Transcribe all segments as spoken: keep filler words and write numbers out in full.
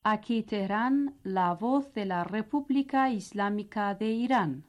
Aquí Teherán, la voz de la República Islámica de Irán.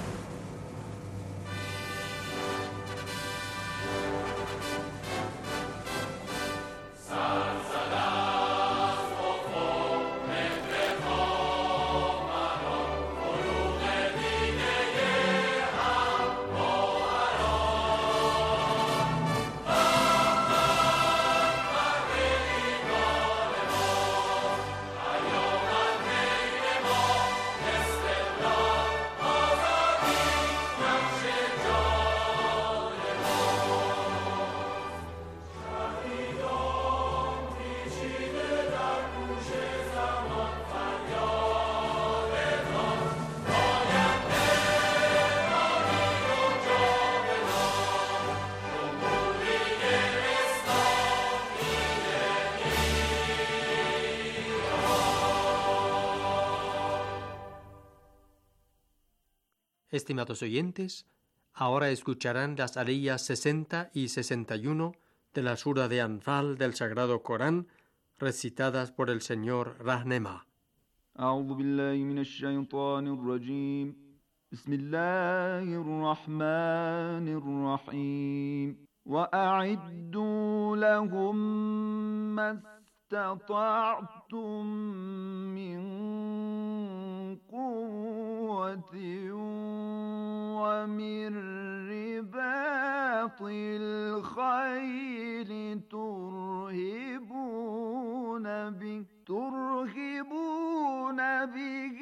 Estimados oyentes, ahora escucharán las aliyas sesenta y sesenta y uno de la sura de Anfal del Sagrado Corán, recitadas por el señor Rahnema. أعوذ بالله من الشيطان الرجيم بسم الله الرحمن الرحيم وأعدوا لهم ما استطعتم من قوة ومن رباط الخيل ترهبون به ترهبون به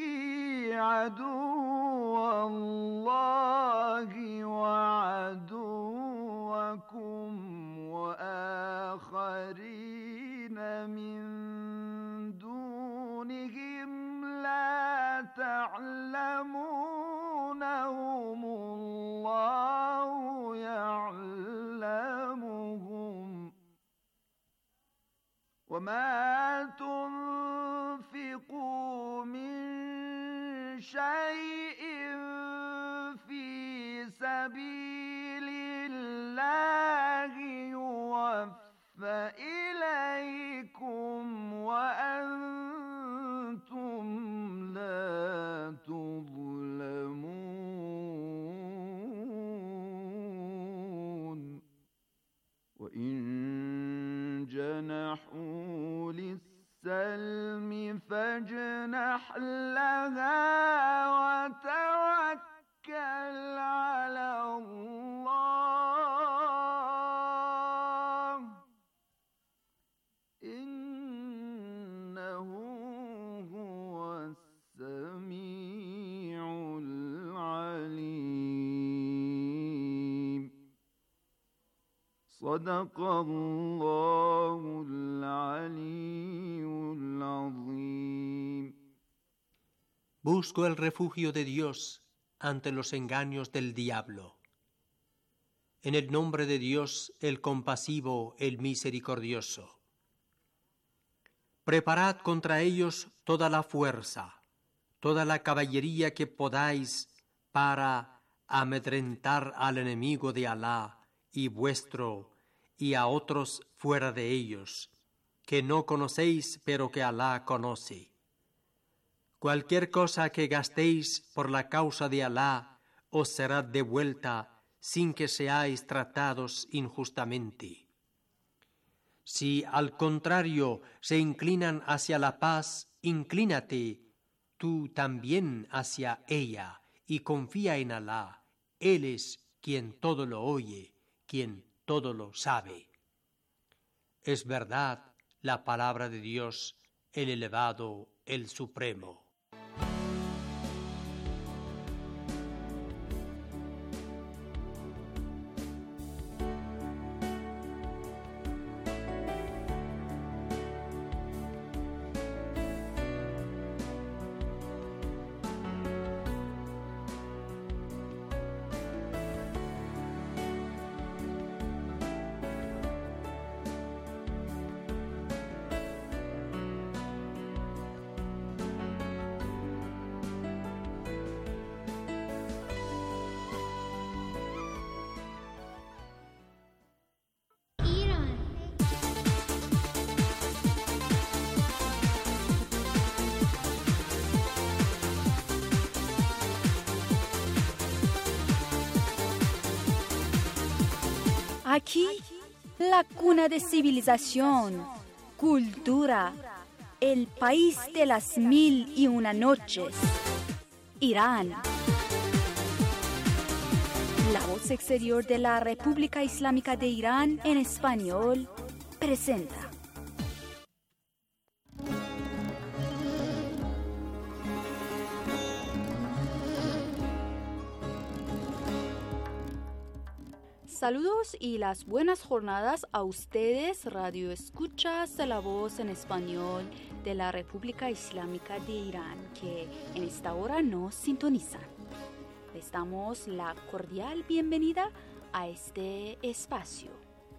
عدو الله وعدوكم وآخرين من دونهم لا تعلمونهم الله يعلمهم وما تنفقوا من شيء في سبيل الله يوفى إليكم وأنتم لا تظلمون وإن جنحوا للسلم فاجنح لها وتوكل على الله إنه هو السميع العليم صدق الله العلي العظيم. Busco el refugio de Dios ante los engaños del diablo. En el nombre de Dios, el compasivo, el misericordioso. Preparad contra ellos toda la fuerza, toda la caballería que podáis para amedrentar al enemigo de Alá y vuestro y a otros fuera de ellos, que no conocéis pero que Alá conoce. Cualquier cosa que gastéis por la causa de Alá os será devuelta sin que seáis tratados injustamente. Si al contrario se inclinan hacia la paz, inclínate tú también hacia ella y confía en Alá. Él es quien todo lo oye, quien todo lo sabe. Es verdad la palabra de Dios, el elevado, el supremo. Aquí, la cuna de civilización, cultura, el país de las mil y una noches, Irán. La voz exterior de la República Islámica de Irán en español presenta. Saludos y las buenas jornadas a ustedes, Radio Escuchas de la Voz en Español de la República Islámica de Irán, que en esta hora nos sintonizan. Les damos la cordial bienvenida a este espacio.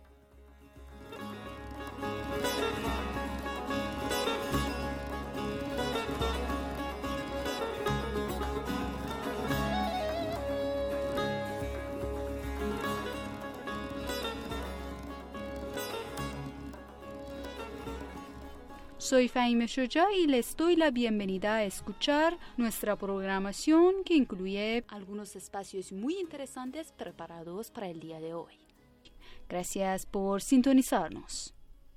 Soy Fahime Shoja y les doy la bienvenida a escuchar nuestra programación que incluye algunos espacios muy interesantes preparados para el día de hoy. Gracias por sintonizarnos.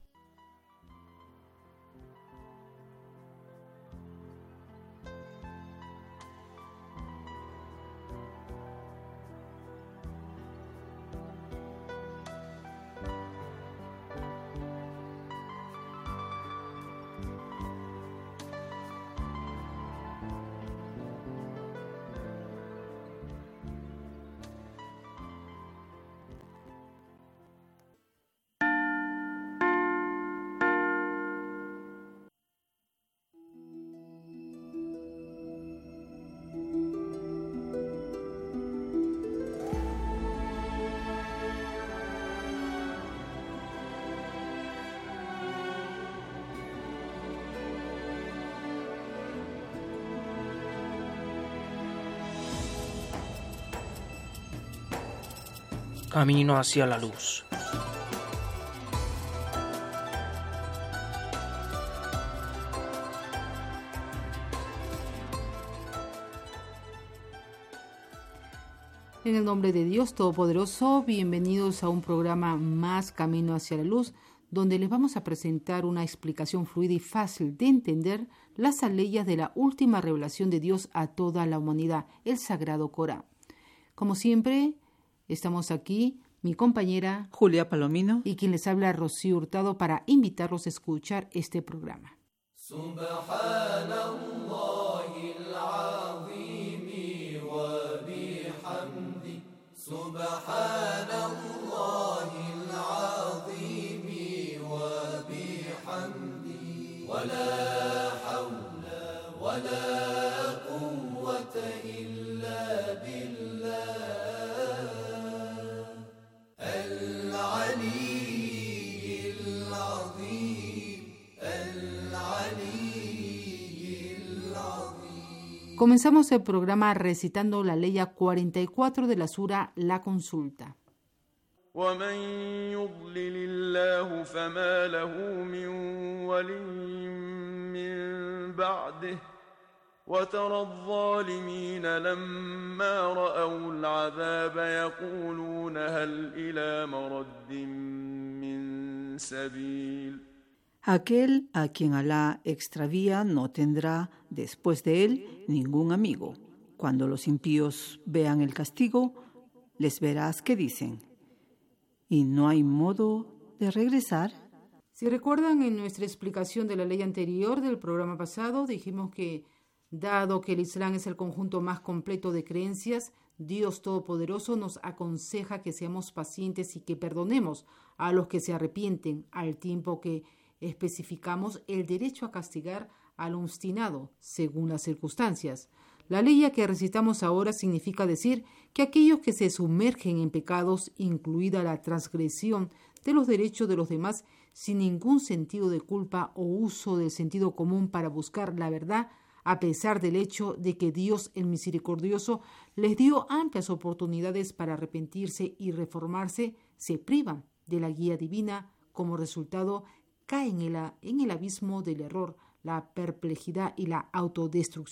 Camino hacia la luz. En el nombre de Dios Todopoderoso, bienvenidos a un programa más Camino hacia la Luz, donde les vamos a presentar una explicación fluida y fácil de entender las aleyas de la última revelación de Dios a toda la humanidad, el Sagrado Corán. Como siempre, estamos aquí, mi compañera Julia Palomino y quien les habla, Rocío Hurtado, para invitarlos a escuchar este programa. Comenzamos el programa recitando la leya cuarenta y cuatro de la sura La Consulta. ومن يضلل الله فما له من ولي من بعده وترى الظالمين لما رأوا العذاب يقولون هل إلى مرد من سبيل. Aquel a quien Alá extravía no tendrá después de él ningún amigo. Cuando los impíos vean el castigo, les verás que dicen: ¿y no hay modo de regresar? Si recuerdan, en nuestra explicación de la ley anterior del programa pasado, dijimos que, dado que el Islam es el conjunto más completo de creencias, Dios Todopoderoso nos aconseja que seamos pacientes y que perdonemos a los que se arrepienten, al tiempo que especificamos el derecho a castigar al obstinado según las circunstancias. La ley que recitamos ahora significa decir que aquellos que se sumergen en pecados, incluida la transgresión de los derechos de los demás, sin ningún sentido de culpa o uso del sentido común para buscar la verdad, a pesar del hecho de que Dios el Misericordioso les dio amplias oportunidades para arrepentirse y reformarse, se privan de la guía divina. Como resultado, caen en, la, en el abismo del error, la perplejidad y la autodestrucción.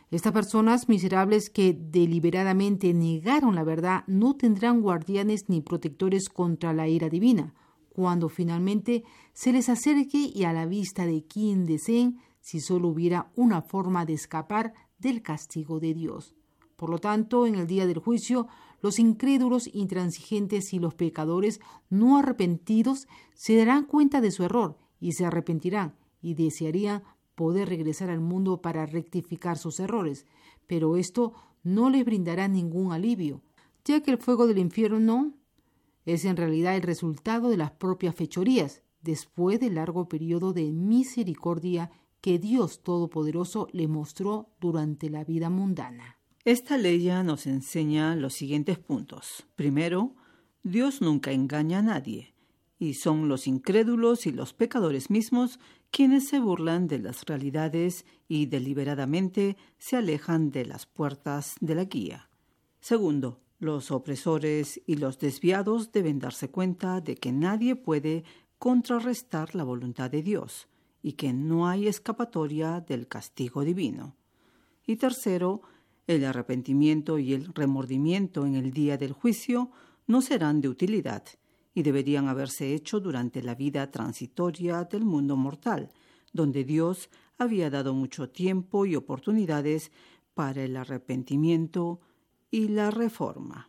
Estas personas miserables que deliberadamente negaron la verdad no tendrán guardianes ni protectores contra la ira divina, cuando finalmente se les acerque y a la vista de quien deseen, si solo hubiera una forma de escapar del castigo de Dios. Por lo tanto, en el día del juicio, los incrédulos, intransigentes y los pecadores no arrepentidos se darán cuenta de su error y se arrepentirán y desearían poder regresar al mundo para rectificar sus errores, pero esto no les brindará ningún alivio, ya que el fuego del infierno es en realidad el resultado de las propias fechorías, después del largo periodo de misericordia que Dios Todopoderoso le mostró durante la vida mundana. Esta ley nos enseña los siguientes puntos. Primero, Dios nunca engaña a nadie, y son los incrédulos y los pecadores mismos quienes se burlan de las realidades y deliberadamente se alejan de las puertas de la guía. Segundo, los opresores y los desviados deben darse cuenta de que nadie puede contrarrestar la voluntad de Dios y que no hay escapatoria del castigo divino. Y tercero, el arrepentimiento y el remordimiento en el día del juicio no serán de utilidad y deberían haberse hecho durante la vida transitoria del mundo mortal, donde Dios había dado mucho tiempo y oportunidades para el arrepentimiento y la reforma.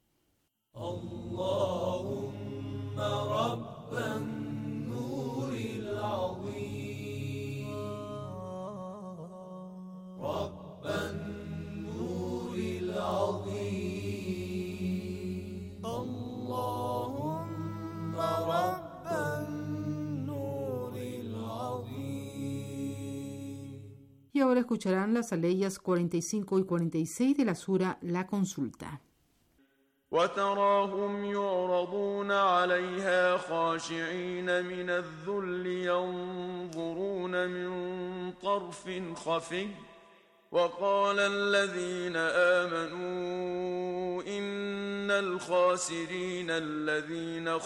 Y ahora escucharán las aleyas cuarenta y cinco y cuarenta y seis de la sura La Consulta. وتراهم يعرضون عليها خاشعين من الذل ينظرون من طرف خفي وقال الذين آمنوا إن الخاسرين الذين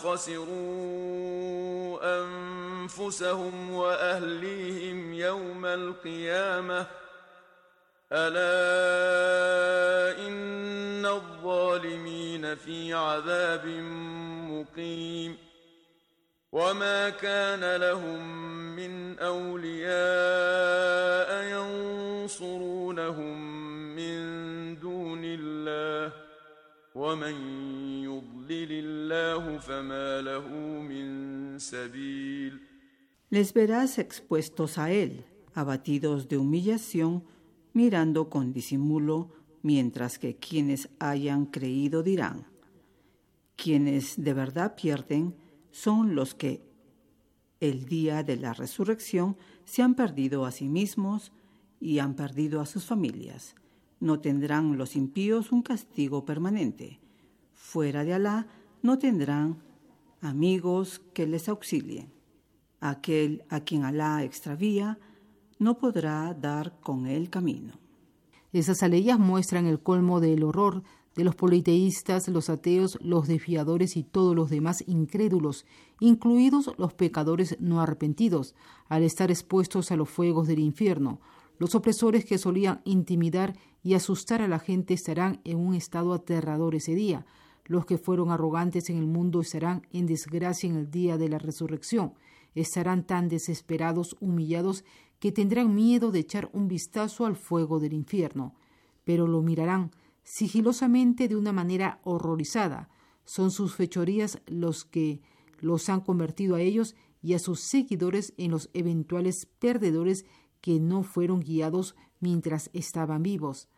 خسروا أنفسهم وأهليهم يوم القيامة ألا إن الظالمين في عذاب مقيم وما كان لهم من أولياء ينصرونهم من دون الله ومن يضلل الله فما له من سبيل. Les verás expuestos a él, abatidos de humillación, mirando con disimulo, mientras que quienes hayan creído dirán: quienes de verdad pierden son los que el día de la resurrección se han perdido a sí mismos y han perdido a sus familias. No tendrán los impíos un castigo permanente. Fuera de Alá no tendrán amigos que les auxilien. Aquel a quien Alá extravía no podrá dar con él camino. Esas aleyas muestran el colmo del horror de los politeístas, los ateos, los desviadores y todos los demás incrédulos, incluidos los pecadores no arrepentidos, al estar expuestos a los fuegos del infierno. Los opresores que solían intimidar y asustar a la gente estarán en un estado aterrador ese día. Los que fueron arrogantes en el mundo estarán en desgracia en el día de la resurrección. Estarán tan desesperados, humillados, que tendrán miedo de echar un vistazo al fuego del infierno, pero lo mirarán sigilosamente de una manera horrorizada. Son sus fechorías los que los han convertido a ellos y a sus seguidores en los eventuales perdedores que no fueron guiados mientras estaban vivos.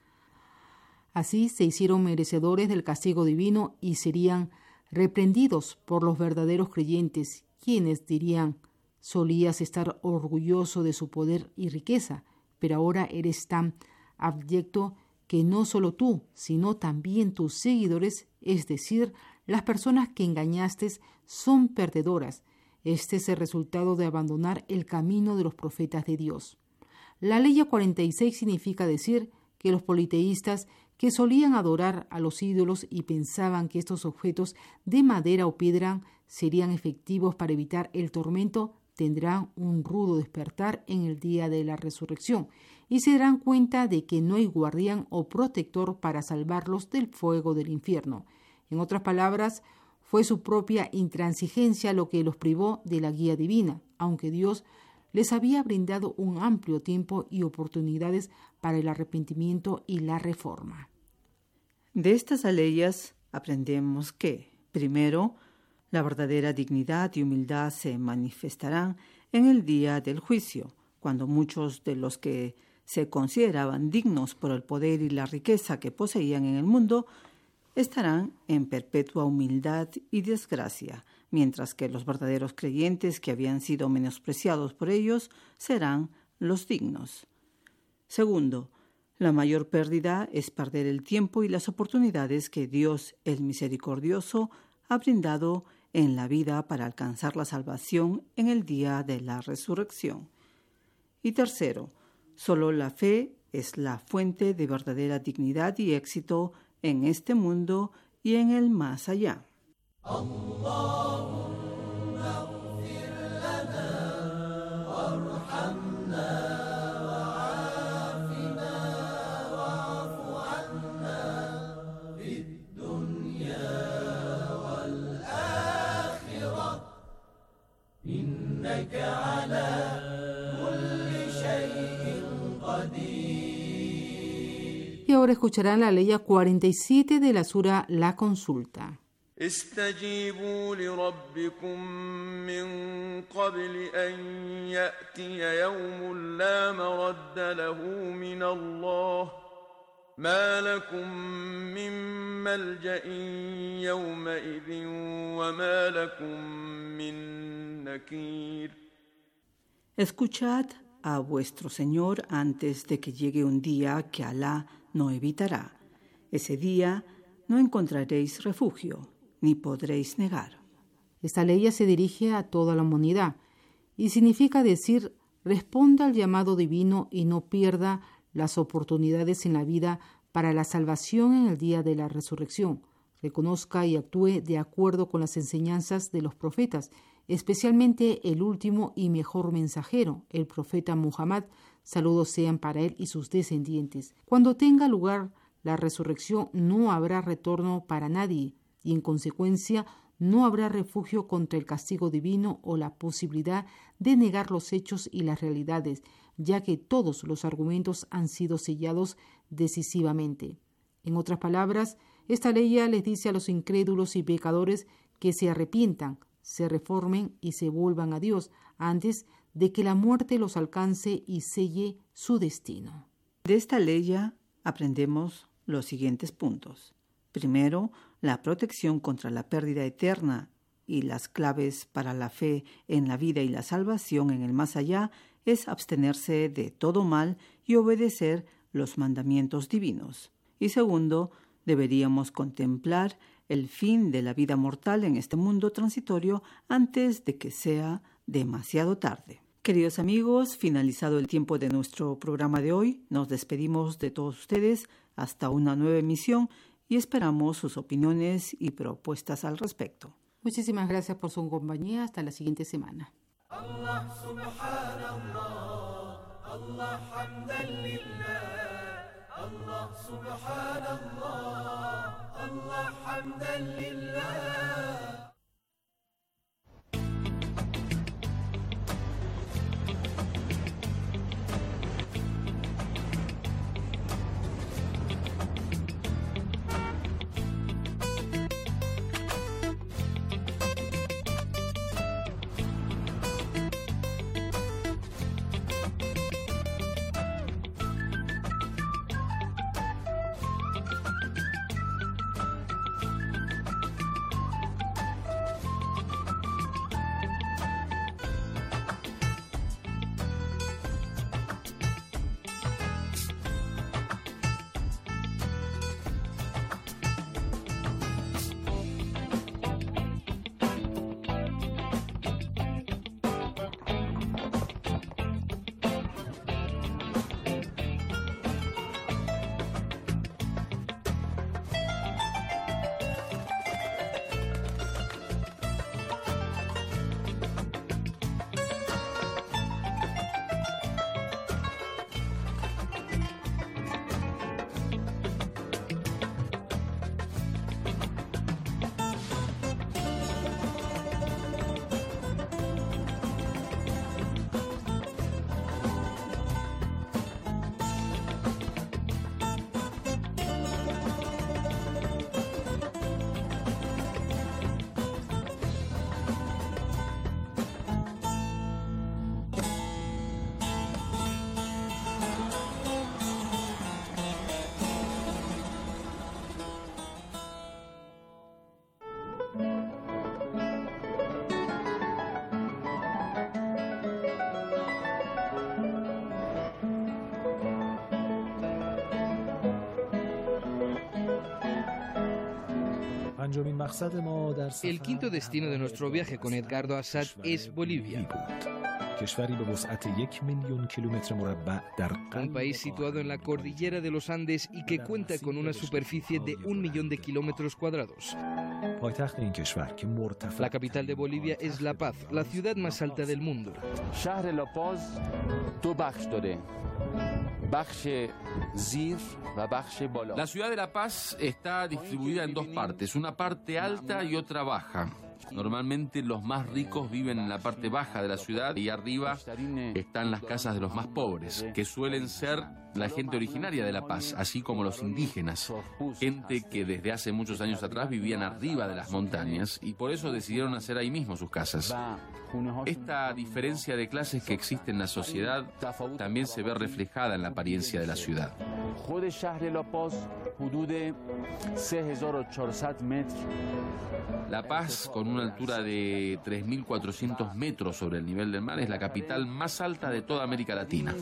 Así se hicieron merecedores del castigo divino y serían reprendidos por los verdaderos creyentes, quienes dirían: solías estar orgulloso de su poder y riqueza, pero ahora eres tan abyecto que no solo tú, sino también tus seguidores, es decir, las personas que engañaste, son perdedoras. Este es el resultado de abandonar el camino de los profetas de Dios. La ley cuarenta y seis significa decir que los politeístas que solían adorar a los ídolos y pensaban que estos objetos de madera o piedra serían efectivos para evitar el tormento, tendrán un rudo despertar en el día de la resurrección y se darán cuenta de que no hay guardián o protector para salvarlos del fuego del infierno. En otras palabras, fue su propia intransigencia lo que los privó de la guía divina, aunque Dios les había brindado un amplio tiempo y oportunidades para el arrepentimiento y la reforma. De estas aleyas aprendemos que, primero, la verdadera dignidad y humildad se manifestarán en el día del juicio, cuando muchos de los que se consideraban dignos por el poder y la riqueza que poseían en el mundo estarán en perpetua humildad y desgracia, mientras que los verdaderos creyentes que habían sido menospreciados por ellos serán los dignos. Segundo, la mayor pérdida es perder el tiempo y las oportunidades que Dios, el misericordioso, ha brindado en la vida para alcanzar la salvación en el día de la resurrección. Y tercero, solo la fe es la fuente de verdadera dignidad y éxito en este mundo y en el más allá. Y ahora escucharán la ley cuarenta y siete de la sura La Consulta. استجيبوا لربكم من قبل أن يأتي يوم لا مرد له من الله ما لكم من ملجأ يومئذ وما لكم من نكير. Escuchad a vuestro Señor antes de que llegue un día que Alá no evitará. Ese día no encontraréis refugio, ni podréis negar. Esta ley se dirige a toda la humanidad y significa decir, responda al llamado divino y no pierda las oportunidades en la vida para la salvación en el día de la resurrección. Reconozca y actúe de acuerdo con las enseñanzas de los profetas, especialmente el último y mejor mensajero, el profeta Muhammad, saludos sean para él y sus descendientes. Cuando tenga lugar la resurrección no habrá retorno para nadie y en consecuencia no habrá refugio contra el castigo divino o la posibilidad de negar los hechos y las realidades, ya que todos los argumentos han sido sellados decisivamente. En otras palabras, esta ley les dice a los incrédulos y pecadores que se arrepientan, se reformen y se vuelvan a Dios antes de que la muerte los alcance y selle su destino. De esta ley aprendemos los siguientes puntos. Primero, la protección contra la pérdida eterna y las claves para la fe en la vida y la salvación en el más allá es abstenerse de todo mal y obedecer los mandamientos divinos. Y segundo, deberíamos contemplar el fin de la vida mortal en este mundo transitorio antes de que sea demasiado tarde. Queridos amigos, finalizado el tiempo de nuestro programa de hoy, nos despedimos de todos ustedes hasta una nueva emisión y esperamos sus opiniones y propuestas al respecto. Muchísimas gracias por su compañía. Hasta la siguiente semana. Allah subhanallah, Allah hamdan lillah, Allah subhanallah, Allah hamdan lillah. El quinto destino de nuestro viaje con Edgardo Assad es Bolivia. Un país situado en la cordillera de los Andes y que cuenta con una superficie de un millón de kilómetros cuadrados. La capital de Bolivia es La Paz, la ciudad más alta del mundo. La ciudad de La Paz está distribuida en dos partes, una parte alta y otra baja. Normalmente los más ricos viven en la parte baja de la ciudad y arriba están las casas de los más pobres, que suelen ser la gente originaria de La Paz, así como los indígenas, gente que desde hace muchos años atrás vivían arriba de las montañas y por eso decidieron hacer ahí mismo sus casas. Esta diferencia de clases que existe en la sociedad también se ve reflejada en la apariencia de la ciudad. La Paz, con una altura de tres mil cuatrocientos metros sobre el nivel del mar, es la capital más alta de toda América Latina.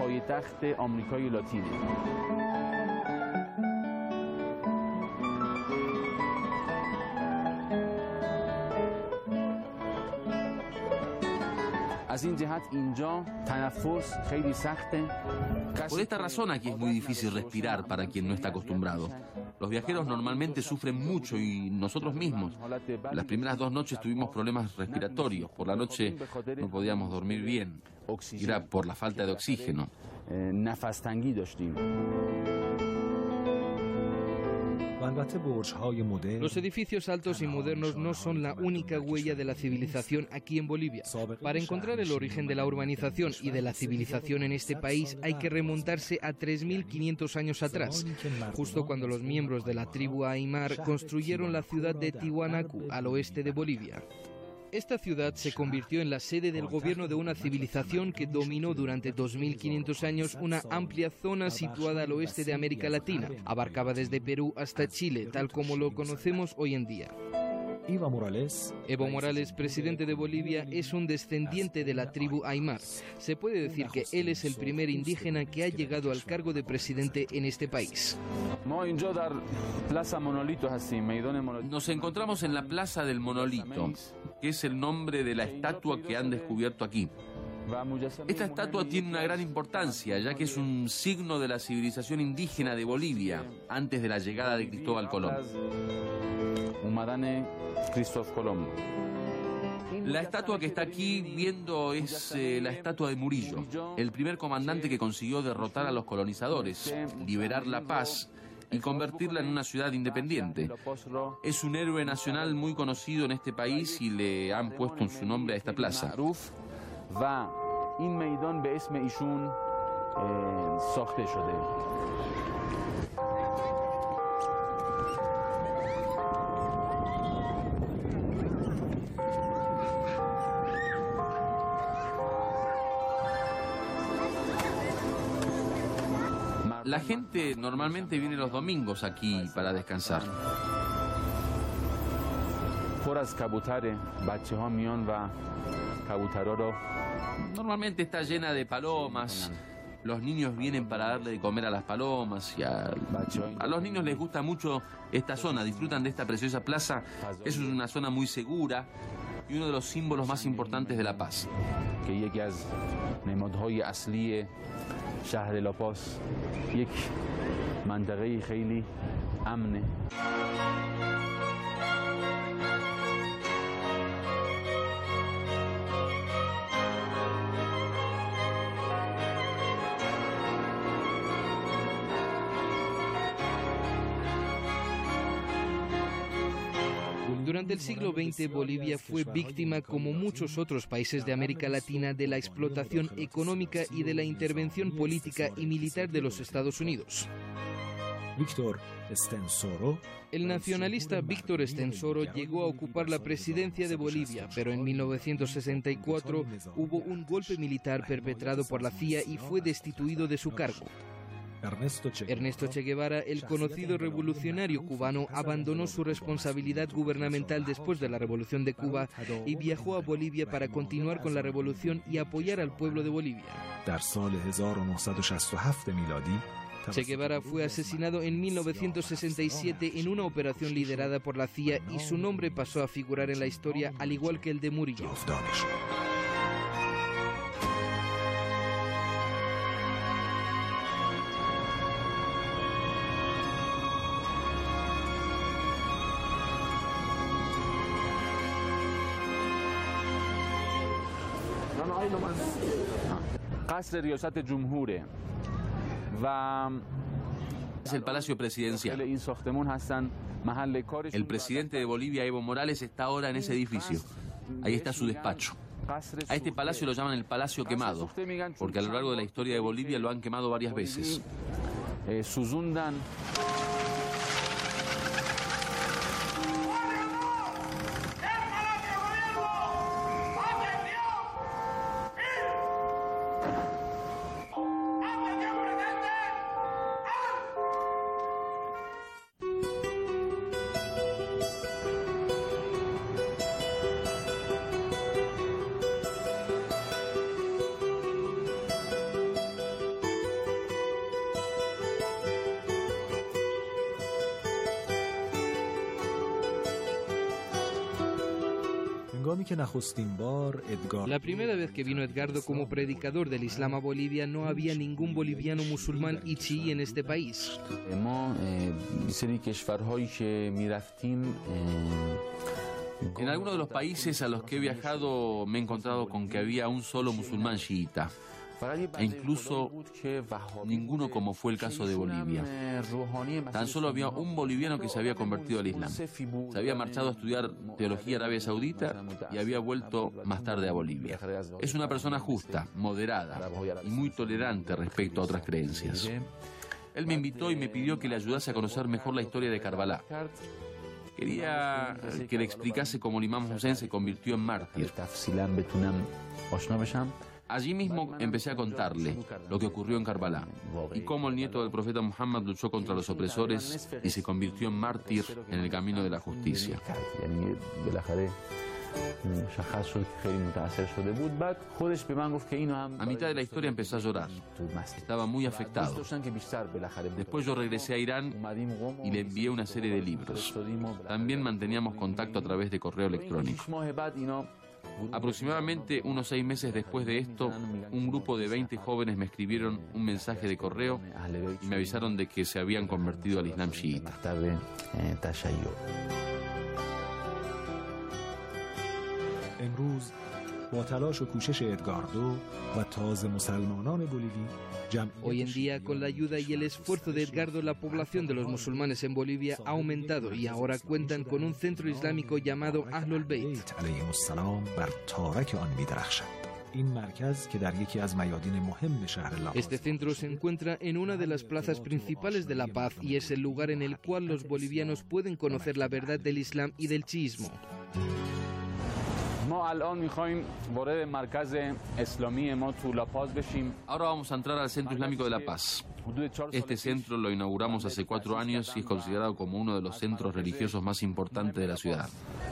Por esta razón aquí es muy difícil respirar para quien no está acostumbrado. Los viajeros normalmente sufren mucho y nosotros mismos. Las primeras dos noches tuvimos problemas respiratorios. Por la noche no podíamos dormir bien. Era por la falta de oxígeno. Los edificios altos y modernos no son la única huella de la civilización aquí en Bolivia. Para encontrar el origen de la urbanización y de la civilización en este país hay que remontarse a tres mil quinientos años atrás, justo cuando los miembros de la tribu Aymar construyeron la ciudad de Tiwanaku, al oeste de Bolivia. Esta ciudad se convirtió en la sede del gobierno de una civilización que dominó durante dos mil quinientos años una amplia zona situada al oeste de América Latina. Abarcaba desde Perú hasta Chile, tal como lo conocemos hoy en día. Evo Morales, Evo Morales, presidente de Bolivia, es un descendiente de la tribu Aymar. Se puede decir que él es el primer indígena que ha llegado al cargo de presidente en este país. Nos encontramos en la Plaza del Monolito, que es el nombre de la estatua que han descubierto aquí. Esta estatua tiene una gran importancia, ya que es un signo de la civilización indígena de Bolivia, antes de la llegada de Cristóbal Colón. La estatua que está aquí viendo es eh, la estatua de Murillo, el primer comandante que consiguió derrotar a los colonizadores, liberar La Paz y convertirla en una ciudad independiente. Es un héroe nacional muy conocido en este país y le han puesto en su nombre a esta plaza. La gente normalmente viene los domingos aquí para descansar. Normalmente está llena de palomas. Los niños vienen para darle de comer a las palomas y a, a los niños les gusta mucho esta zona, disfrutan de esta preciosa plaza. Es una zona muy segura y uno de los símbolos más importantes de La Paz. شهر لاپاس یک منطقه خیلی امنه. Durante el siglo veinte, Bolivia fue víctima, como muchos otros países de América Latina, de la explotación económica y de la intervención política y militar de los Estados Unidos. El nacionalista Víctor Estensoro llegó a ocupar la presidencia de Bolivia, pero en mil novecientos sesenta y cuatro hubo un golpe militar perpetrado por la C I A y fue destituido de su cargo. Ernesto Che Guevara, el conocido revolucionario cubano, abandonó su responsabilidad gubernamental después de la Revolución de Cuba y viajó a Bolivia para continuar con la revolución y apoyar al pueblo de Bolivia. Che Guevara fue asesinado en mil novecientos sesenta y siete en una operación liderada por la C I A y su nombre pasó a figurar en la historia al igual que el de Murillo. Es el Palacio Presidencial. El presidente de Bolivia, Evo Morales, está ahora en ese edificio. Ahí está su despacho. A este palacio lo llaman el Palacio Quemado, porque a lo largo de la historia de Bolivia lo han quemado varias veces. La primera vez que vino Edgardo como predicador del Islam a Bolivia, no había ningún boliviano musulmán y chií en este país. En algunos de los países a los que he viajado me he encontrado con que había un solo musulmán chiita, e incluso ninguno, como fue el caso de Bolivia. Tan solo había un boliviano que se había convertido al Islam. Se había marchado a estudiar teología en Arabia Saudita y había vuelto más tarde a Bolivia. Es una persona justa, moderada y muy tolerante respecto a otras creencias. Él me invitó y me pidió que le ayudase a conocer mejor la historia de Karbala. Quería que le explicase cómo el Imam Hussein se convirtió en mártir. Allí mismo empecé a contarle lo que ocurrió en Karbala y cómo el nieto del profeta Muhammad luchó contra los opresores y se convirtió en mártir en el camino de la justicia. A mitad de la historia empezó a llorar. Estaba muy afectado. Después yo regresé a Irán y le envié una serie de libros. También manteníamos contacto a través de correo electrónico. Aproximadamente unos seis meses después de esto, un grupo de veinte jóvenes me escribieron un mensaje de correo y me avisaron de que se habían convertido al Islam chiita. Hoy en día, con la ayuda y el esfuerzo de Edgardo, la población de los musulmanes en Bolivia ha aumentado y ahora cuentan con un centro islámico llamado Ahlul Bayt. Este centro se encuentra en una de las plazas principales de La Paz y es el lugar en el cual los bolivianos pueden conocer la verdad del Islam y del chiismo. Ahora vamos a entrar al Centro Islámico de La Paz. Este centro lo inauguramos hace cuatro años y es considerado como uno de los centros religiosos más importantes de la ciudad.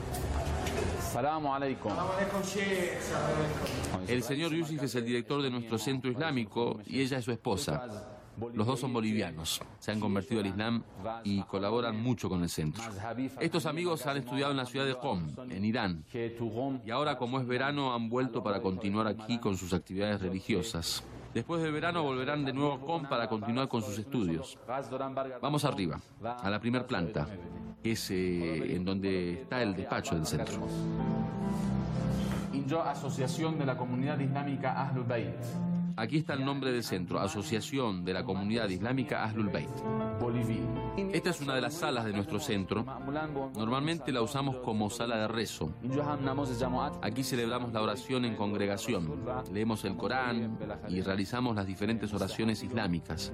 El señor Yusuf es el director de nuestro centro islámico y ella es su esposa. Los dos son bolivianos, se han convertido al Islam y colaboran mucho con el centro. Estos amigos han estudiado en la ciudad de Qom, en Irán, y ahora, como es verano, han vuelto para continuar aquí con sus actividades religiosas. Después del verano volverán de nuevo a Qom para continuar con sus estudios. Vamos arriba, a la primera planta, que es eh, en donde está el despacho del centro. Asociación de la Comunidad Islámica Ahlul Bayt. Aquí está el nombre del centro, Asociación de la Comunidad Islámica Ahlul Bayt. Esta es una de las salas de nuestro centro. Normalmente la usamos como sala de rezo. Aquí celebramos la oración en congregación. Leemos el Corán y realizamos las diferentes oraciones islámicas.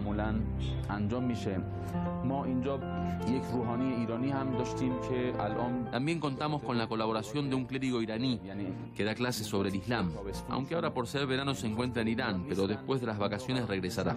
También contamos con la colaboración de un clérigo iraní que da clases sobre el Islam, aunque ahora por ser verano se encuentra en Irán, pero después de las vacaciones regresará.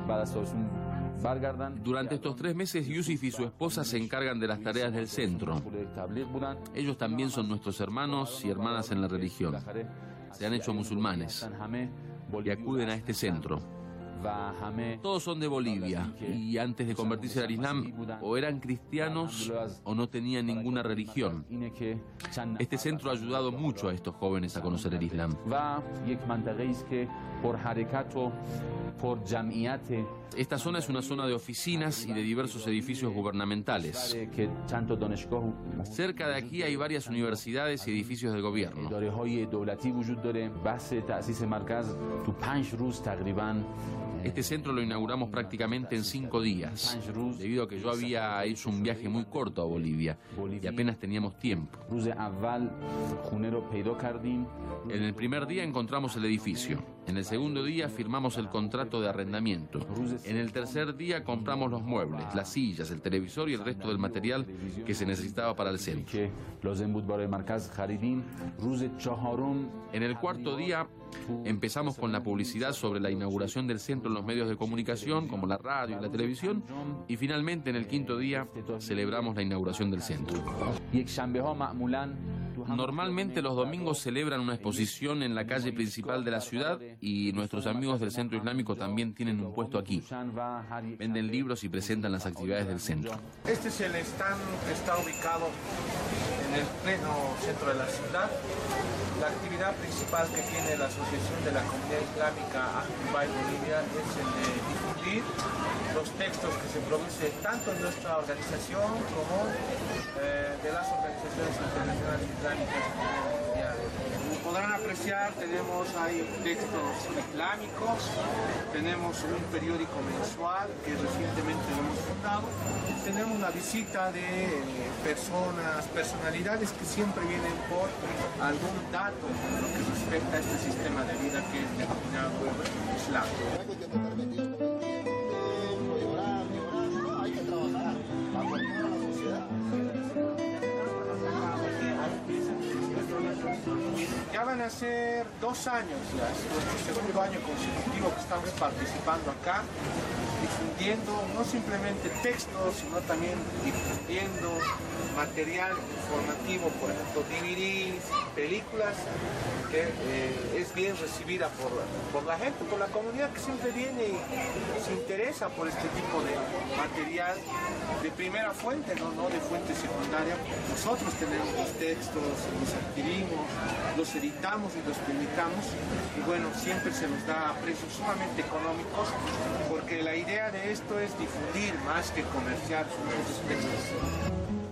Durante estos tres meses, Yusuf y su esposa se encargan de las tareas del centro. Ellos también son nuestros hermanos y hermanas en la religión. Se han hecho musulmanes y acuden a este centro. Todos son de Bolivia y antes de convertirse al Islam o eran cristianos o no tenían ninguna religión. Este centro ha ayudado mucho a estos jóvenes a conocer el Islam. Esta zona es una zona de oficinas y de diversos edificios gubernamentales. Cerca de aquí hay varias universidades y edificios de gobierno. Este centro lo inauguramos prácticamente en cinco días, debido a que yo había hecho un viaje muy corto a Bolivia y apenas teníamos tiempo. En el primer día encontramos el edificio. En el segundo día firmamos el contrato de arrendamiento. En el tercer día compramos los muebles, las sillas, el televisor y el resto del material que se necesitaba para el centro. En el cuarto día empezamos con la publicidad sobre la inauguración del centro en los medios de comunicación, como la radio y la televisión, y finalmente en el quinto día celebramos la inauguración del centro. Normalmente los domingos celebran una exposición en la calle principal de la ciudad y nuestros amigos del Centro Islámico también tienen un puesto aquí. Venden libros y presentan las actividades del centro. Este es el stand que está ubicado en el pleno centro de la ciudad. La actividad principal que tiene la Asociación de la Comunidad Islámica Ahlubayt Bolivia es el de difundir los textos que se producen tanto en nuestra organización como eh, de las organizaciones internacionales islámicas a nivel mundial. Como podrán apreciar, tenemos ahí textos islámicos, tenemos un periódico mensual que recientemente lo hemos fundado, tenemos la visita de eh, personas, personalidades que siempre vienen por algún dato en lo que respecta a este sistema de vida que es denominado Islam. Ya van a ser dos años, ya es nuestro segundo año consecutivo que estamos participando acá, difundiendo no simplemente textos, sino también difundiendo material informativo, por ejemplo, D V Ds, películas, que eh, es bien recibida por, por la gente, por la comunidad que siempre viene y se interesa por este tipo de material de primera fuente, no, no de fuente secundaria. Nosotros tenemos los textos, los adquirimos, los editamos y los publicamos, y bueno, siempre se nos da a precios sumamente económicos, porque la idea de esto es difundir más que comerciar sus textos.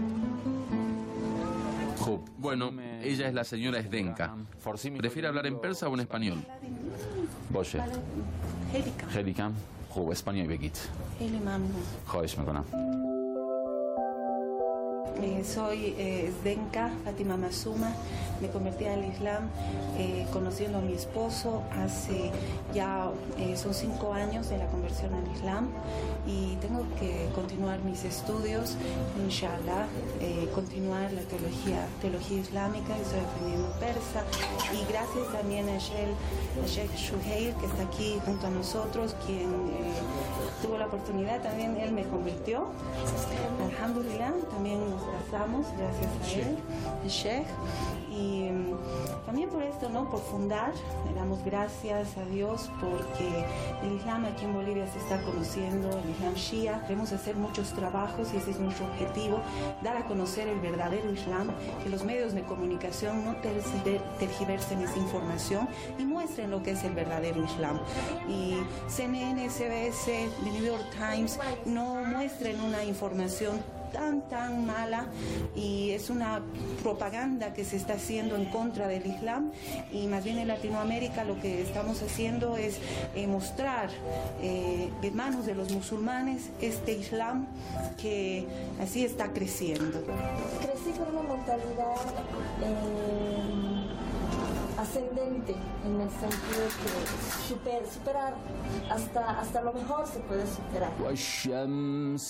Bueno, ella es la señora Zdenka. ¿Prefiere hablar en persa o en español? باشه. خیلی کم. خیلی کم. خوب اسپانیایی بگید. خیلی ممنون. خواهش میکنم. Eh, soy eh, Zdenka Fatima Masuma, me convertí al Islam eh, conociendo a mi esposo hace ya eh, son cinco años de la conversión al Islam y tengo que continuar mis estudios, inshallah, eh, continuar la teología, teología islámica, estoy aprendiendo persa y gracias también a Sheikh Shuhail que está aquí junto a nosotros, quien eh, tuvo la oportunidad, también él me convirtió, alhamdulillah, también nos casamos gracias a él, el Sheikh, y um, también por esto, ¿no? Por fundar, le damos gracias a Dios porque el Islam aquí en Bolivia se está conociendo, el Islam Shia, queremos hacer muchos trabajos y ese es nuestro objetivo, dar a conocer el verdadero Islam, que los medios de comunicación no tergiversen esa información y muestren lo que es el verdadero Islam. Y C N N, C B S, The New York Times no muestren una información tan tan mala y es una propaganda que se está haciendo en contra del Islam y más bien en Latinoamérica lo que estamos haciendo es eh, mostrar eh, de manos de los musulmanes este Islam que así está creciendo. Crecí con una mentalidad eh, ascendente en el sentido que super, superar hasta, hasta lo mejor se puede superar. والشمس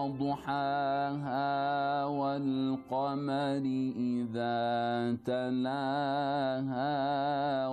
وضحاها والقمر إذا تلاها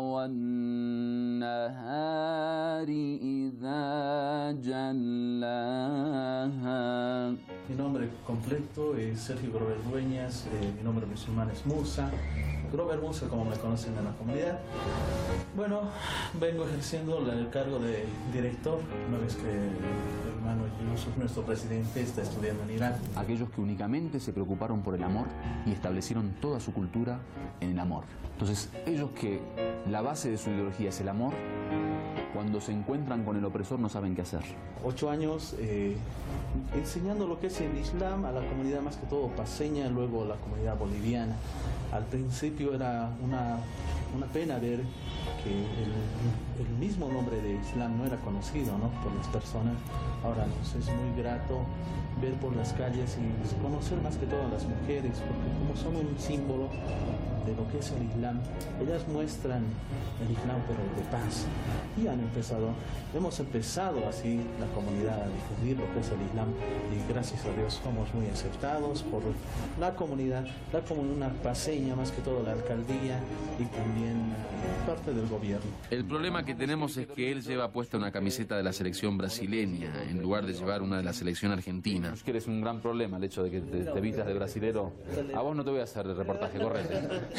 والنهار إذا جلاها Mi nombre completo es Sergio Grover Dueñas, eh, mi nombre musulmán es Musa, Grover Musa como me conocen en la comunidad. Bueno, vengo ejerciendo el cargo de director, una vez que el hermano Yusuf, nuestro presidente, está estudiando en Irán. Aquellos que únicamente se preocuparon por el amor y establecieron toda su cultura en el amor. Entonces, ellos que la base de su ideología es el amor, cuando se encuentran con el opresor no saben qué hacer. Ocho años eh, enseñando lo que es el Islam a la comunidad más que todo paseña, luego a la comunidad boliviana. Al principio era una, una pena ver que el, el mismo nombre de Islam no era conocido, ¿no?, por las personas. Ahora nos es muy grato ver por las calles y conocer más que todo a las mujeres, porque como son un símbolo de lo que es el Islam, ellas muestran el Islam pero de paz, y han empezado, hemos empezado así la comunidad a difundir lo que es el Islam, y gracias a Dios somos muy aceptados por la comunidad, la comunidad paseña, más que todo la alcaldía y también parte del gobierno. El problema que tenemos es que él lleva puesta una camiseta de la selección brasileña en lugar de llevar una de la selección argentina. Es que eres un gran problema el hecho de que te, te vistas de brasilero. A vos no te voy a hacer el reportaje, correcto.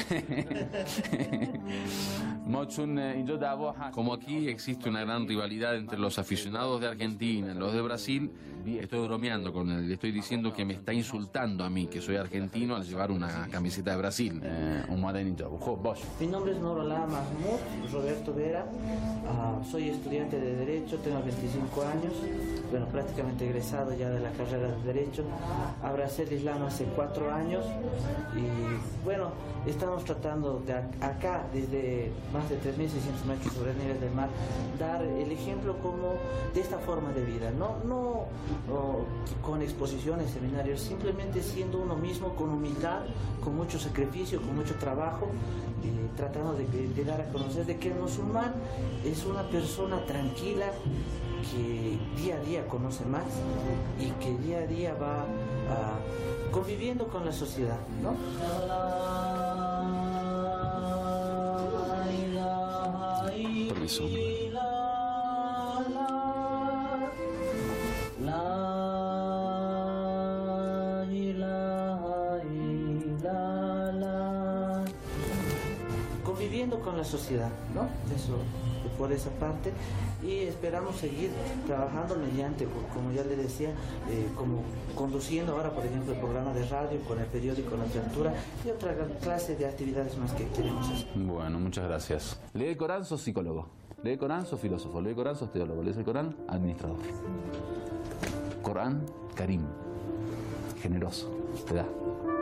Como aquí existe una gran rivalidad entre los aficionados de Argentina y los de Brasil, estoy bromeando con él, le estoy diciendo que me está insultando a mí, que soy argentino, al llevar una camiseta de Brasil. Mi nombre es Norolá Mahmoud Roberto Vera, uh, soy estudiante de Derecho, tengo veinticinco años, bueno, prácticamente egresado ya de la carrera de Derecho. Abracé el Islam hace cuatro años y bueno, estamos tratando de acá, desde más de tres mil seiscientos metros sobre el nivel del mar, dar el ejemplo como de esta forma de vida, no, no, no con exposiciones, seminarios, simplemente siendo uno mismo, con humildad, con mucho sacrificio, con mucho trabajo, eh, tratando de, de dar a conocer de que el musulmán es una persona tranquila, que día a día conoce más y que día a día va uh, conviviendo con la sociedad, ¿no? Permiso. Conviviendo con la sociedad, ¿no? Eso, por esa parte, y esperamos seguir trabajando mediante, como ya le decía, eh, como conduciendo ahora, por ejemplo, el programa de radio con el periódico La Apertura y otra clase de actividades más que queremos hacer. Bueno, muchas gracias. Lee el Corán, sos psicólogo. Lee el Corán, sos filósofo. Lee el Corán, sos teólogo. Lee el Corán, administrador. Corán, Karim. Generoso. Te da.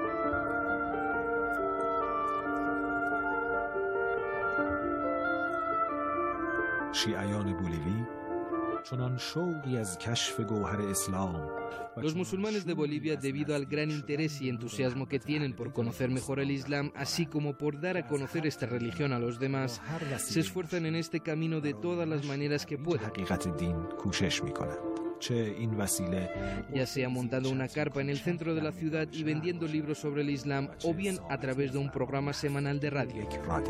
Los musulmanes de Bolivia, debido al gran interés y entusiasmo que tienen por conocer mejor el Islam, así como por dar a conocer esta religión a los demás, se esfuerzan en este camino de todas las maneras que pueden, ya sea montando una carpa en el centro de la ciudad y vendiendo libros sobre el Islam, o bien a través de un programa semanal de radio.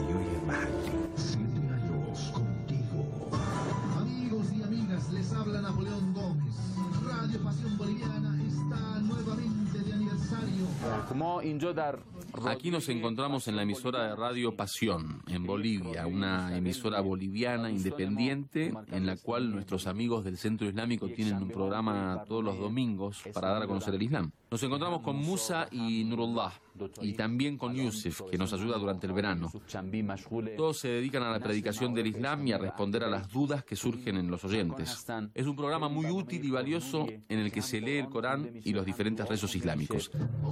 Les habla Napoleón Gómez. Radio Pasión Boliviana está nuevamente de aniversario. Aquí nos encontramos en la emisora de Radio Pasión, en Bolivia, una emisora boliviana independiente en la cual nuestros amigos del Centro Islámico tienen un programa todos los domingos para dar a conocer el Islam. Nos encontramos con Musa y Nurullah, y también con Yusuf, que nos ayuda durante el verano. Todos se dedican a la predicación del Islam y a responder a las dudas que surgen en los oyentes. Es un programa muy útil y valioso en el que se lee el Corán y los diferentes rezos islámicos.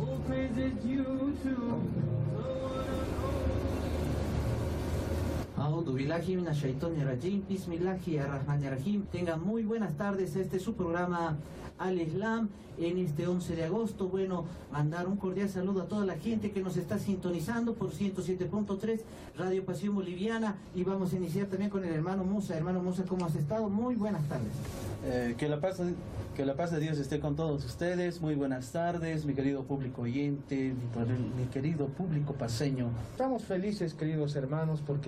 Tengan muy buenas tardes. Este es su programa Al Islam en este once de agosto. Bueno, mandar un cordial saludo a toda la gente que nos está sintonizando por ciento siete punto tres Radio Pasión Boliviana, y vamos a iniciar también con el hermano Musa. Hermano Musa, ¿cómo has estado? Muy buenas tardes. Eh, que la paz que la paz de Dios esté con todos ustedes. Muy buenas tardes, mi querido público oyente, mi, mi querido público paseño. Estamos felices, queridos hermanos, porque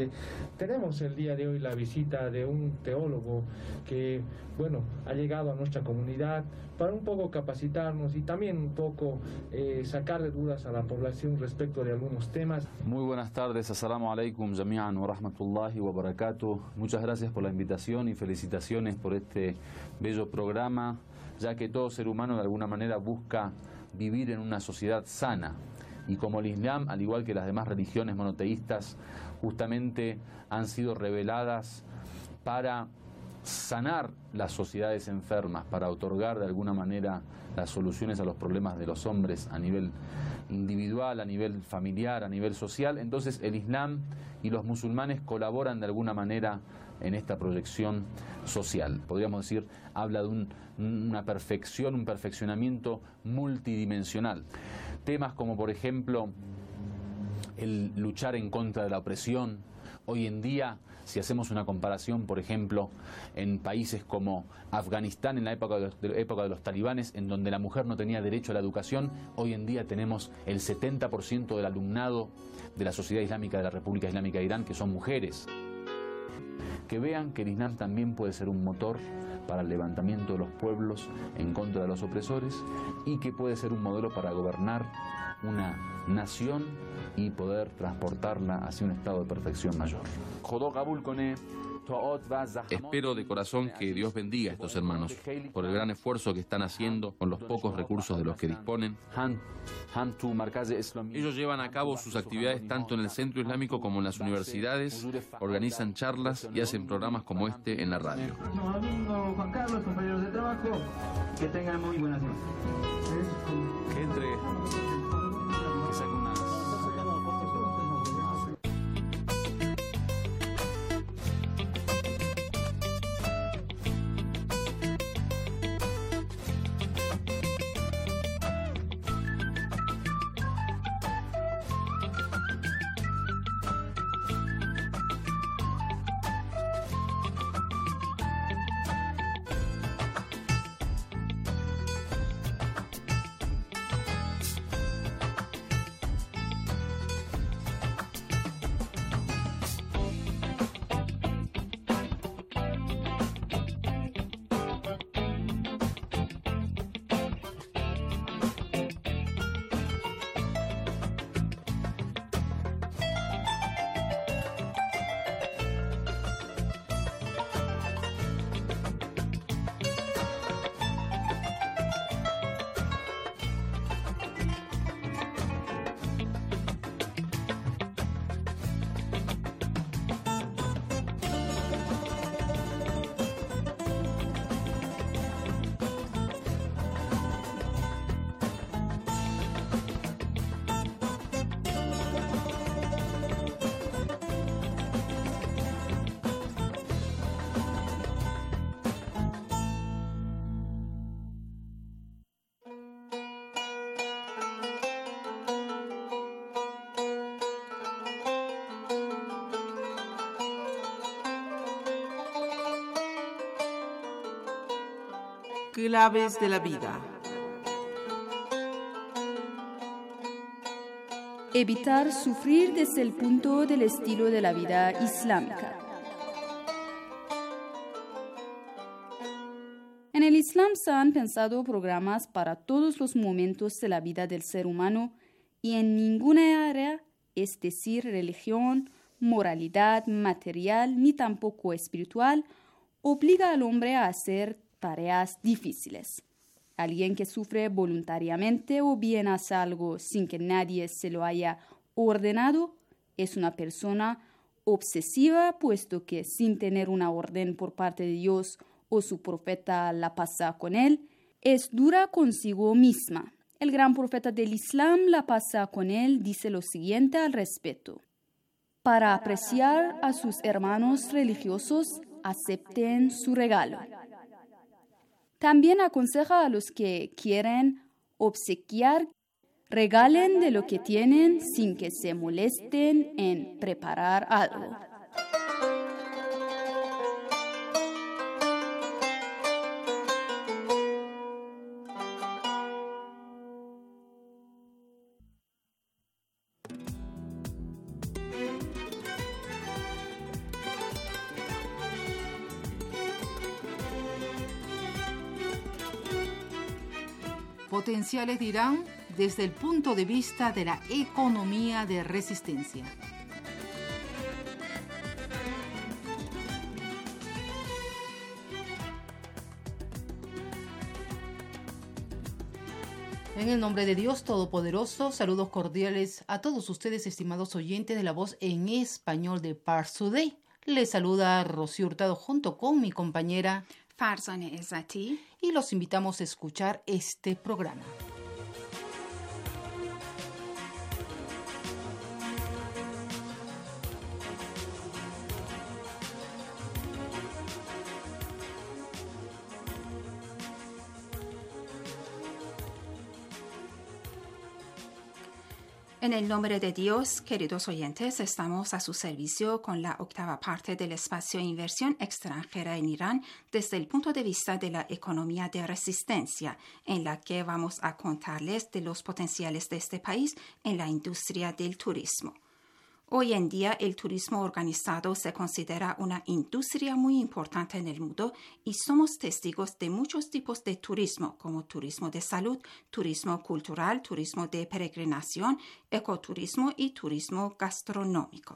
Tenemos el día de hoy la visita de un teólogo que, bueno, ha llegado a nuestra comunidad para un poco capacitarnos y también un poco eh, sacar de dudas a la población respecto de algunos temas. Muy buenas tardes, assalamu alaikum jami'an wa rahmatullahi wa barakatuh. Muchas gracias por la invitación y felicitaciones por este bello programa, ya que todo ser humano de alguna manera busca vivir en una sociedad sana. Y como el Islam, al igual que las demás religiones monoteístas, justamente han sido reveladas para sanar las sociedades enfermas, para otorgar de alguna manera las soluciones a los problemas de los hombres a nivel individual, a nivel familiar, a nivel social. Entonces el Islam y los musulmanes colaboran de alguna manera en esta proyección social. Podríamos decir, habla de un, una perfección, un perfeccionamiento multidimensional. Temas como, por ejemplo, el luchar en contra de la opresión. Hoy en día, si hacemos una comparación, por ejemplo, en países como Afganistán, en la época de los, de la época de los talibanes, en donde la mujer no tenía derecho a la educación, hoy en día tenemos el setenta por ciento del alumnado de la Sociedad Islámica de la República Islámica de Irán, que son mujeres. Que vean que el Islam también puede ser un motor para el levantamiento de los pueblos en contra de los opresores y que puede ser un modelo para gobernar una nación y poder transportarla hacia un estado de perfección mayor. Espero de corazón que Dios bendiga a estos hermanos por el gran esfuerzo que están haciendo con los pocos recursos de los que disponen. Ellos llevan a cabo sus actividades tanto en el centro islámico como en las universidades, organizan charlas y hacen programas como este en la radio. Juan Carlos, compañeros de trabajo, que tengan muy buenas noches. Que entre, que saque unas... Claves de la vida. Evitar sufrir desde el punto del estilo de la vida islámica. En el Islam se han pensado programas para todos los momentos de la vida del ser humano y en ninguna área, es decir, religión, moralidad, material, ni tampoco espiritual, obliga al hombre a hacer tareas difíciles. Alguien que sufre voluntariamente o bien hace algo sin que nadie se lo haya ordenado es una persona obsesiva, puesto que sin tener una orden por parte de Dios o su profeta la pasa con él, es dura consigo misma. El gran profeta del Islam la pasa con él dice lo siguiente al respecto: para apreciar a sus hermanos religiosos, acepten su regalo. También aconseja a los que quieren obsequiar, regalen de lo que tienen sin que se molesten en preparar algo. potenciales de Irán desde el punto de vista de la economía de resistencia. En el nombre de Dios Todopoderoso, saludos cordiales a todos ustedes, estimados oyentes de la voz en español de Pars Today. Les saluda Rocío Hurtado junto con mi compañera Farzaneh Ezzati y los invitamos a escuchar este programa. En el nombre de Dios, queridos oyentes, estamos a su servicio con la octava parte del espacio de inversión extranjera en Irán desde el punto de vista de la economía de resistencia, en la que vamos a contarles de los potenciales de este país en la industria del turismo. Hoy en día, el turismo organizado se considera una industria muy importante en el mundo y somos testigos de muchos tipos de turismo, como turismo de salud, turismo cultural, turismo de peregrinación, ecoturismo y turismo gastronómico.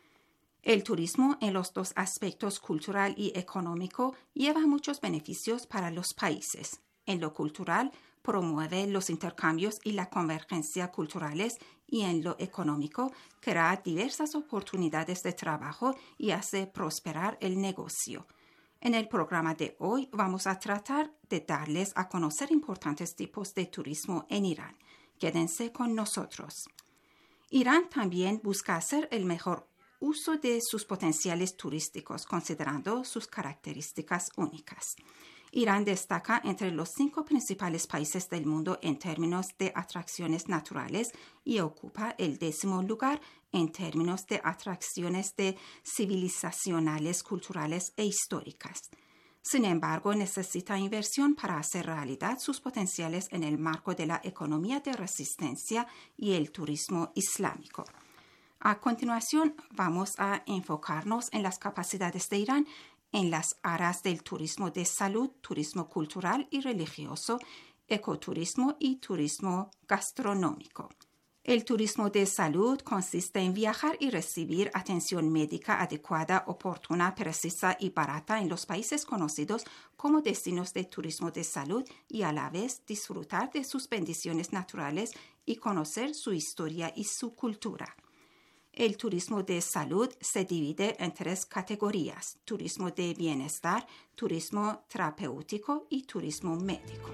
El turismo, en los dos aspectos cultural y económico, lleva muchos beneficios para los países. En lo cultural, promueve los intercambios y la convergencia culturales, y en lo económico crea diversas oportunidades de trabajo y hace prosperar el negocio. En el programa de hoy vamos a tratar de darles a conocer importantes tipos de turismo en Irán. Quédense con nosotros. Irán también busca hacer el mejor uso de sus potenciales turísticos, considerando sus características únicas. Irán destaca entre los cinco principales países del mundo en términos de atracciones naturales y ocupa el décimo lugar en términos de atracciones de civilizacionales, culturales e históricas. Sin embargo, necesita inversión para hacer realidad sus potenciales en el marco de la economía de resistencia y el turismo islámico. A continuación, vamos a enfocarnos en las capacidades de Irán en las áreas del turismo de salud, turismo cultural y religioso, ecoturismo y turismo gastronómico. El turismo de salud consiste en viajar y recibir atención médica adecuada, oportuna, precisa y barata en los países conocidos como destinos de turismo de salud y a la vez disfrutar de sus bendiciones naturales y conocer su historia y su cultura. El turismo de salud se divide en tres categorías: turismo de bienestar, turismo terapéutico y turismo médico.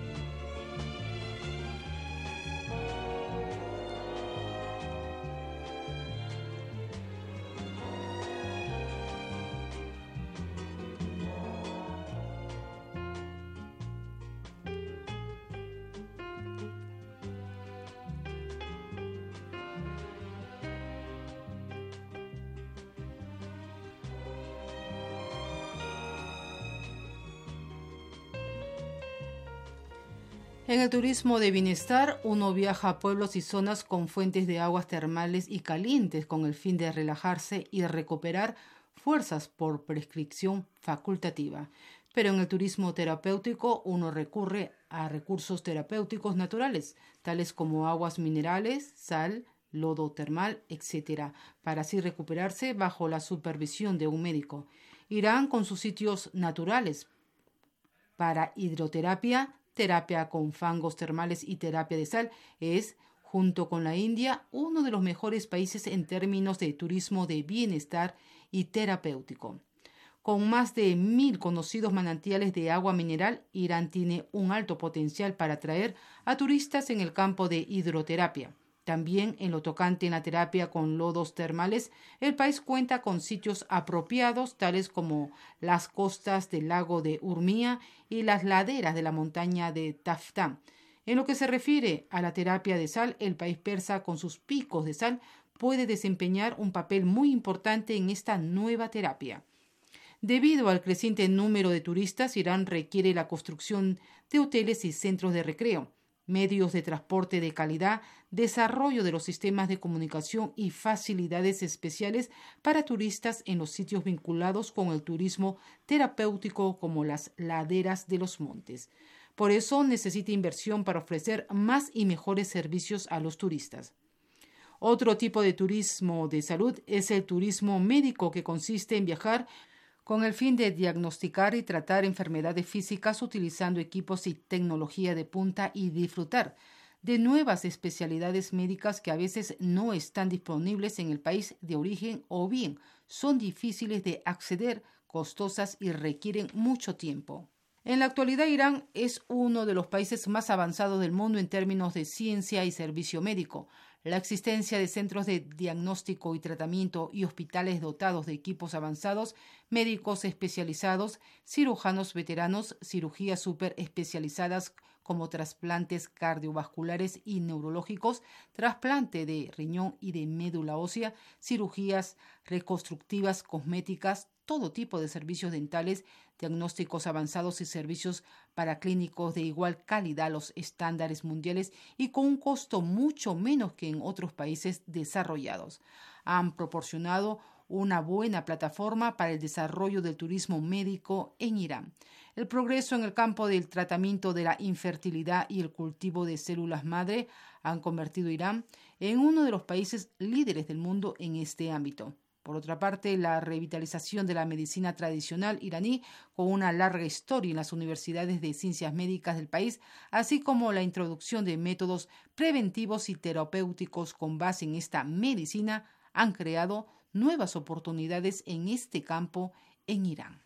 En el turismo de bienestar, uno viaja a pueblos y zonas con fuentes de aguas termales y calientes con el fin de relajarse y recuperar fuerzas por prescripción facultativa. Pero en el turismo terapéutico, uno recurre a recursos terapéuticos naturales, tales como aguas minerales, sal, lodo termal, etcétera, para así recuperarse bajo la supervisión de un médico. Irán, con sus sitios naturales para hidroterapia, terapia con fangos termales y terapia de sal, es, junto con la India, uno de los mejores países en términos de turismo de bienestar y terapéutico. Con más de mil conocidos manantiales de agua mineral, Irán tiene un alto potencial para atraer a turistas en el campo de hidroterapia. También en lo tocante en la terapia con lodos termales, el país cuenta con sitios apropiados, tales como las costas del lago de Urmia y las laderas de la montaña de Taftán. En lo que se refiere a la terapia de sal, el país persa, con sus picos de sal, puede desempeñar un papel muy importante en esta nueva terapia. Debido al creciente número de turistas, Irán requiere la construcción de hoteles y centros de recreo, medios de transporte de calidad, desarrollo de los sistemas de comunicación y facilidades especiales para turistas en los sitios vinculados con el turismo terapéutico como las laderas de los montes. Por eso necesita inversión para ofrecer más y mejores servicios a los turistas. Otro tipo de turismo de salud es el turismo médico, que consiste en viajar con el fin de diagnosticar y tratar enfermedades físicas utilizando equipos y tecnología de punta y disfrutar de nuevas especialidades médicas que a veces no están disponibles en el país de origen o bien son difíciles de acceder, costosas y requieren mucho tiempo. En la actualidad, Irán es uno de los países más avanzados del mundo en términos de ciencia y servicio médico. La existencia de centros de diagnóstico y tratamiento y hospitales dotados de equipos avanzados, médicos especializados, cirujanos veteranos, cirugías súper especializadas como trasplantes cardiovasculares y neurológicos, trasplante de riñón y de médula ósea, cirugías reconstructivas, cosméticas, todo tipo de servicios dentales, diagnósticos avanzados y servicios paraclínicos de igual calidad a los estándares mundiales y con un costo mucho menos que en otros países desarrollados. Han proporcionado una buena plataforma para el desarrollo del turismo médico en Irán. El progreso en el campo del tratamiento de la infertilidad y el cultivo de células madre han convertido a Irán en uno de los países líderes del mundo en este ámbito. Por otra parte, la revitalización de la medicina tradicional iraní, con una larga historia en las universidades de ciencias médicas del país, así como la introducción de métodos preventivos y terapéuticos con base en esta medicina, han creado nuevas oportunidades en este campo en Irán.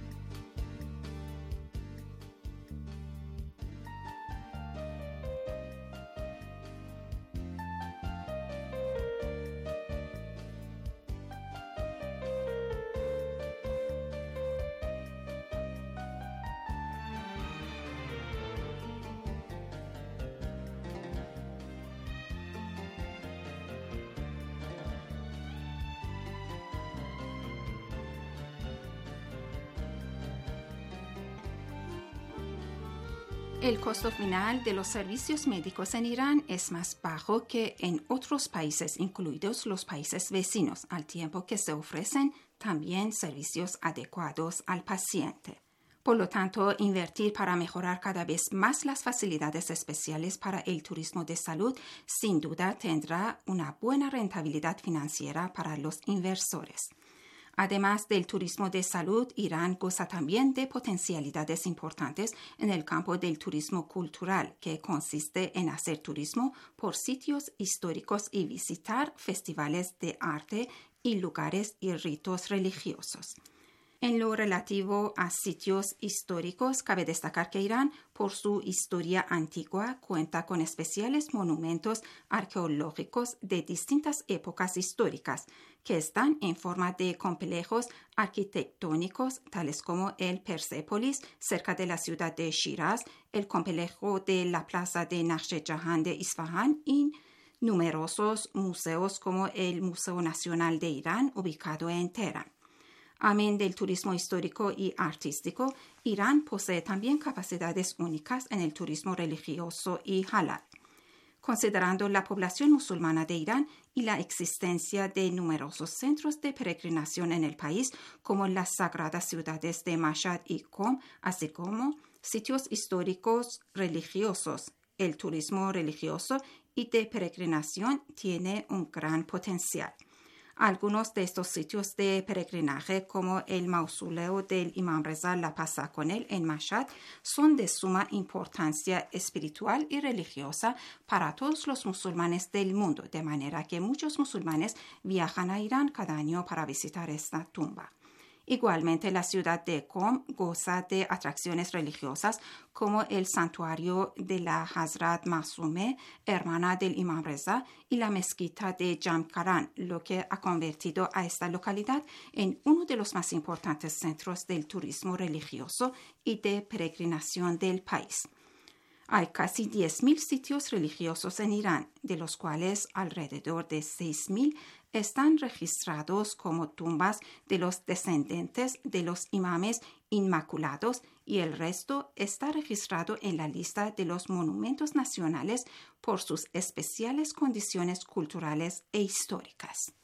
El costo final de los servicios médicos en Irán es más bajo que en otros países, incluidos los países vecinos, al tiempo que se ofrecen también servicios adecuados al paciente. Por lo tanto, invertir para mejorar cada vez más las facilidades especiales para el turismo de salud sin duda tendrá una buena rentabilidad financiera para los inversores. Además del turismo de salud, Irán goza también de potencialidades importantes en el campo del turismo cultural, que consiste en hacer turismo por sitios históricos y visitar festivales de arte y lugares y ritos religiosos. En lo relativo a sitios históricos, cabe destacar que Irán, por su historia antigua, cuenta con especiales monumentos arqueológicos de distintas épocas históricas, que están en forma de complejos arquitectónicos, tales como el Persépolis, cerca de la ciudad de Shiraz, el complejo de la plaza de Nakhje Jahan de Isfahán y numerosos museos como el Museo Nacional de Irán, ubicado en Teherán. Amén del turismo histórico y artístico, Irán posee también capacidades únicas en el turismo religioso y halal. Considerando la población musulmana de Irán y la existencia de numerosos centros de peregrinación en el país, como las sagradas ciudades de Mashhad y Qom, así como sitios históricos religiosos, el turismo religioso y de peregrinación tiene un gran potencial. Algunos de estos sitios de peregrinaje, como el mausoleo del Imam Reza La Paz con él en Mashhad, son de suma importancia espiritual y religiosa para todos los musulmanes del mundo, de manera que muchos musulmanes viajan a Irán cada año para visitar esta tumba. Igualmente, la ciudad de Qom goza de atracciones religiosas como el santuario de la Hazrat Masume, hermana del Imam Reza, y la mezquita de Jamkaran, lo que ha convertido a esta localidad en uno de los más importantes centros del turismo religioso y de peregrinación del país. Hay casi diez mil sitios religiosos en Irán, de los cuales alrededor de seis mil están registrados como tumbas de los descendientes de los imames inmaculados y el resto está registrado en la lista de los monumentos nacionales por sus especiales condiciones culturales e históricas.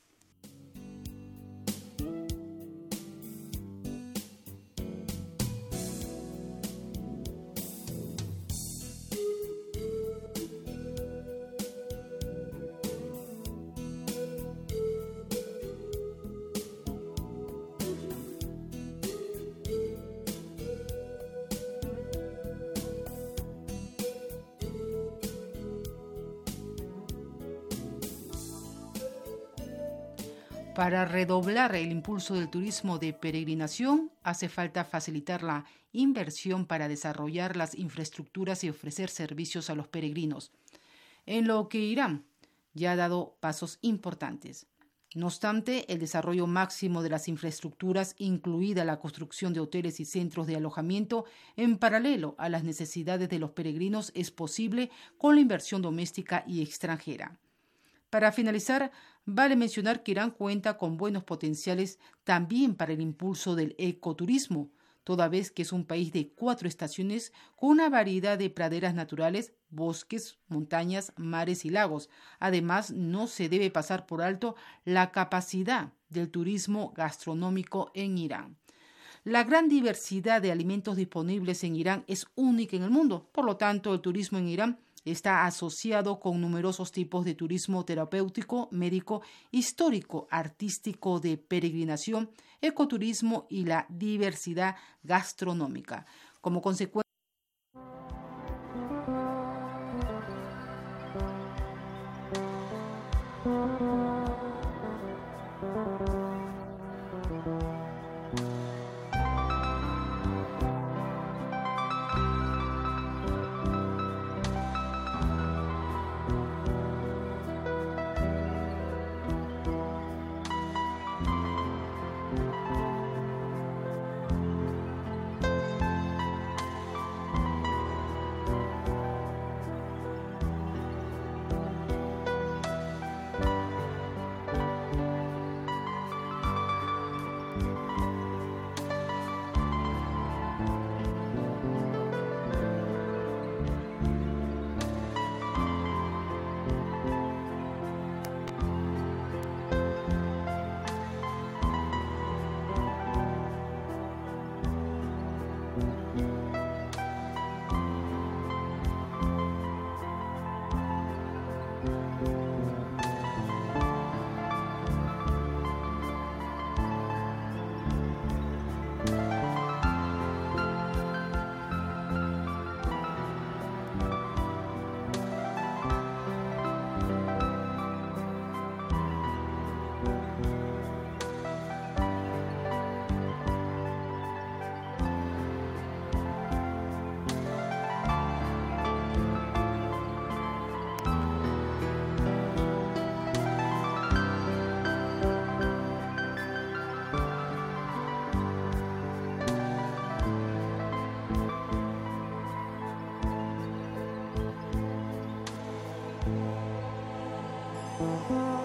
Para redoblar el impulso del turismo de peregrinación, hace falta facilitar la inversión para desarrollar las infraestructuras y ofrecer servicios a los peregrinos, en lo que Irán ya ha dado pasos importantes. No obstante, el desarrollo máximo de las infraestructuras, incluida la construcción de hoteles y centros de alojamiento, en paralelo a las necesidades de los peregrinos, es posible con la inversión doméstica y extranjera. Para finalizar, vale mencionar que Irán cuenta con buenos potenciales también para el impulso del ecoturismo, toda vez que es un país de cuatro estaciones con una variedad de praderas naturales, bosques, montañas, mares y lagos. Además, no se debe pasar por alto la capacidad del turismo gastronómico en Irán. La gran diversidad de alimentos disponibles en Irán es única en el mundo. Por lo tanto, el turismo en Irán está asociado con numerosos tipos de turismo terapéutico, médico, histórico, artístico, de peregrinación, ecoturismo y la diversidad gastronómica. Como consecuencia, Thank you.